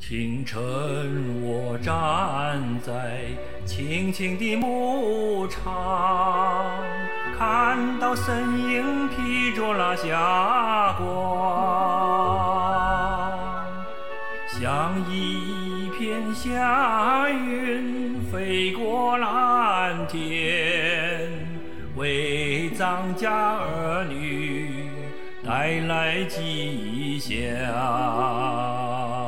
清晨，我站在青青的牧场，看到身影披着那霞光，像一片祥云飞过蓝天，为张家儿女带来吉祥。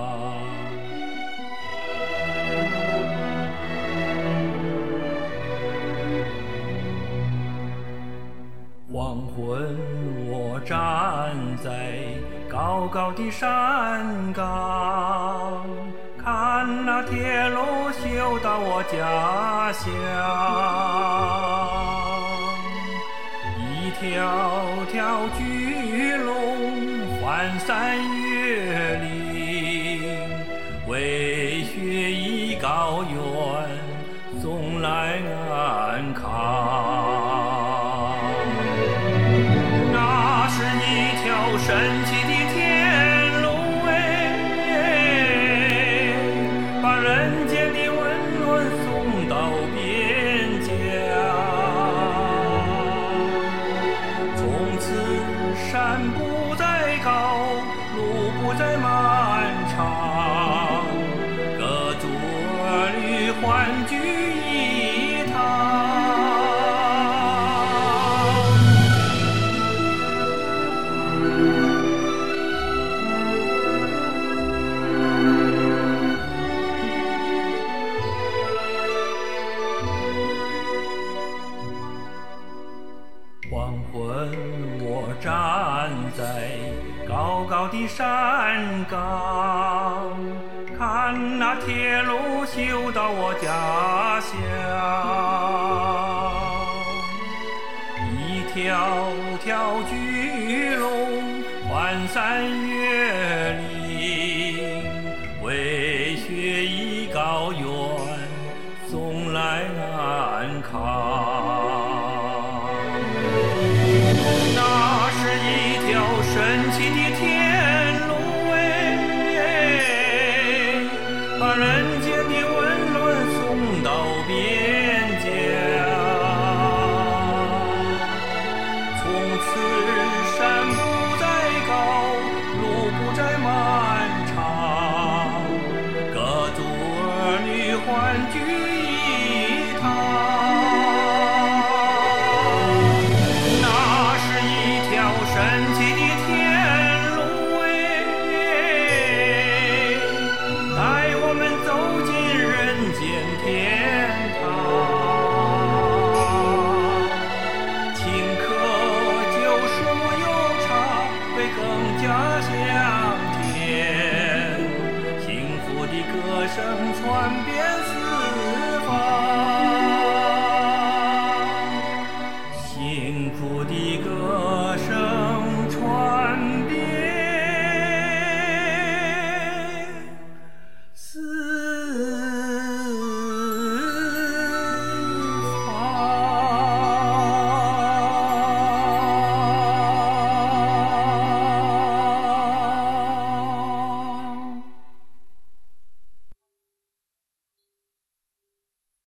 黄昏，我站在高高的山岗，看那铁路修到我家乡，一条条巨龙翻山越岭，为雪衣高原送来安康。神奇的天路把人间的温暖送到边疆。从此山不再高，路不再漫长，各族儿女欢聚一堂。黄昏，我站在高高的山岗，看那铁路修到我家乡，一条条巨